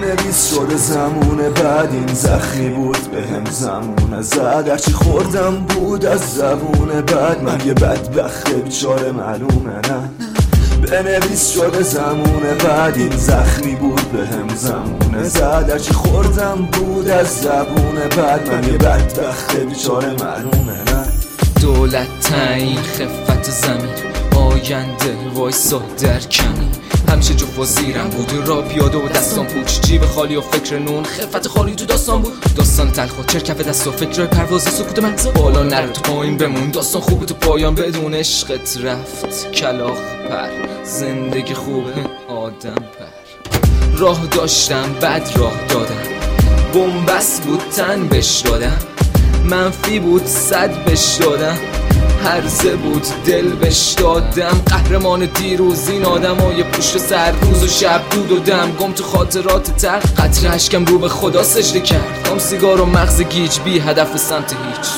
بنویس شده زمون بعد این زخمی بود به هم زمونه زد، هرچی خوردم بود از زبون بعد من یه بدبخت بیچاره معلومه نه. بنویس شده زمون بعد این زخمی بود به هم زمونه زد، هرچی خوردم بود از زبون بعد من یه بدبخت بیچاره معلومه نه. دولت تعیین خفت زمین آینده وایسا در کمی، همیشه جو وزیرم بود را پیاده و دستان پوچ، جیب خالی و فکر نون، خفت خالی تو داستان بود، داستان تلخ و چرکف دست و فکر پروازی سکوت مغز بالا نره تو پایین بمون، داستان خوبه تو پایان بدون عشقت رفت کلاغ پر، زندگی خوبه آدم پر. راه داشتم بد راه دادم، بنبست بود تن بش دادم، منفی بود صد بش دادم، هرزه بود دل بش دادم، قهرمان دیروز این آدمای پشت سر روز و شب دود و دم، گم تو خاطرات تر قطره اشکم رو به خدا سجده کرد، هم سیگار و مغز گیج بی هدف سمت هیچ.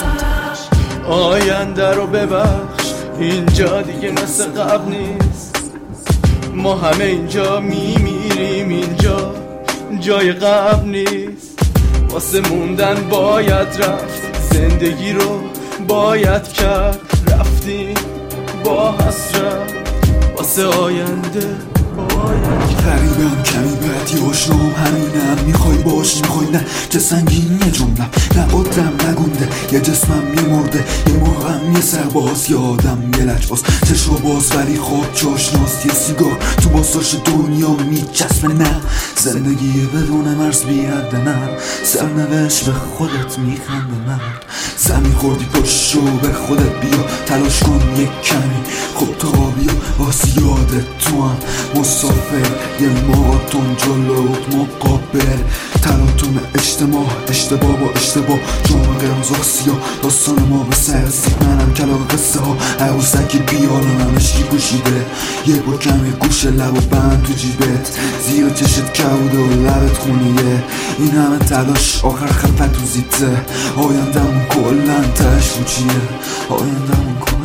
آینده رو ببخش اینجا دیگه مثل قبل نیست، ما همه اینجا میمیریم، اینجا جای قبل نیست، واسه موندن باید رفت، زندگی رو باید کرد، رفتیم با حسرت واسه آینده باید. غریبم کمی بدی آشنام همینم، میخوای باش میخوای نه، چه سنگین یه جملم نه آدم نگونده، یه جسمم میمرده، یه موقعم یه سرباز، یه آدم یه لجباز، چشم باز ولی خواب چاشناست، یه سیگار تو باساش دنیا میچسمه نه، زندگی بدون مرز بیاد نه، سرنوشت به خودت میخنده نه، زمین خوردی پشو به خودت بیا، تلاش کن یک کمی خب تا بیا، واسه یادت تو هم مسافر، یه ماراتون جلوت مقابل، تلاطم اشتباه با اشتباه، جمعه قرمز سیاه، داستان ما به سرسی، منم کلاغ قصه ها، عروسکی بیار من عشقی پوشیده، یه با کمی گوش لب و بند تو جیبت، زیر چشت کود و لبت خونیه، این همه تلاش آخر خفت تو زیته، آیندمون کلن تش فوچیه، آیندمون کلن.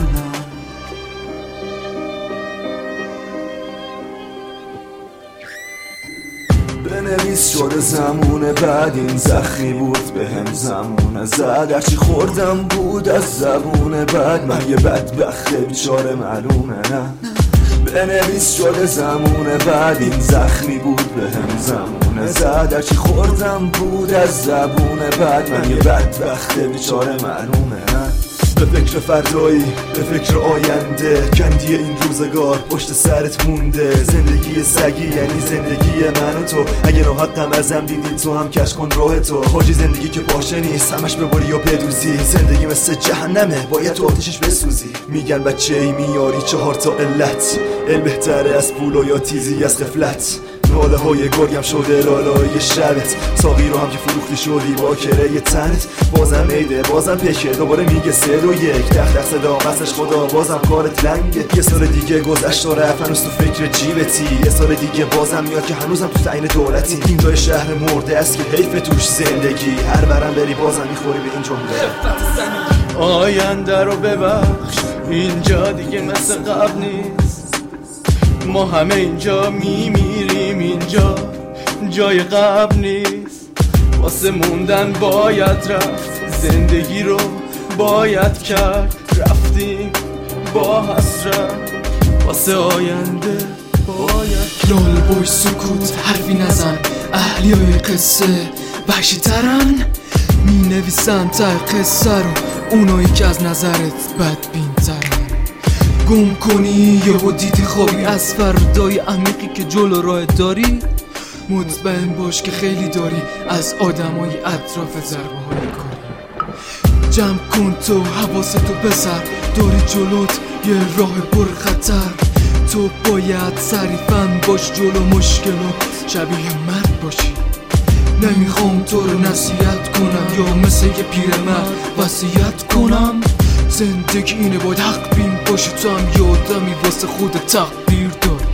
بنویس شده زمون بعد این زخمی بود به هم زمونه زد، هرچی خوردم بود از زبون بعد من یه بدبخت بیچاره معلومه نه. بنویس شده زمون بعد این زخمی بود به هم زمونه زد، هرچی خوردم بود از زبون بعد من یه بدبخت بیچاره معلومه نه. به فکر فردایی به فکر آینده، کندی این روزگار پشت سرت مونده، زندگی سگی یعنی زندگی من و تو، اگه راه حقم ازم دیدی تو هم کش کن راه تو، حاجی زندگی که باشه نیست همش ببری یا بدوزی، زندگی مثل جهنمه باید تو آتیشش بسوزی، میگن بچه ای میاری 4 تا علت، بهتره از پول و یا تیزی از غفلت، ناله های گرگم شده لالای شبت، ساقی رو هم که فروختی شدی با کره تنت، بازم عیده بازم پکه دوباره میگه 3 2 1 دق صدا قصش خدا بازم کارت لنگه، یه سال دیگه گذشت و رفت هنوز تو فکر جیبتی، یه سال دیگه بازم میاد که هنوزم تو تعیین دولتی، این جای شهر مرده است که حیف توش زندگی، هر برم بری بازم میخوری به این جمله. آینده رو ببخش اینجا دیگه مثل قبل نیست، ما همه اینجا میمیریم، اینجا جای قبل نیست، واسه موندن باید رفت، زندگی رو باید کرد، رفتیم با حسرت واسه آینده باید. لال بوی سکوت حرفی نزن، اهلیای قصه وحشی ترن، می نویسن تا قصه رو اونایی که از نظرت بدبین ترن، گم کنی یهو دیدی خوابی از فردای عمیقی که جلو راه داری، مطمئن باش که خیلی داری از آدمای اطراف ضربه های کاری، جمع کن تو حواستو بسر، داری جلوت یه راه پر خطر، تو باید سریفن باش جلو مشکلات، شبیه مرد باشی، نمیخوام تو رو نصیحت کنم یا مثل یه پیرمرد وصیت کنم، زندگی اینه باید حق بین باشی، تو هم یادمی واسه خود تقدیر داری.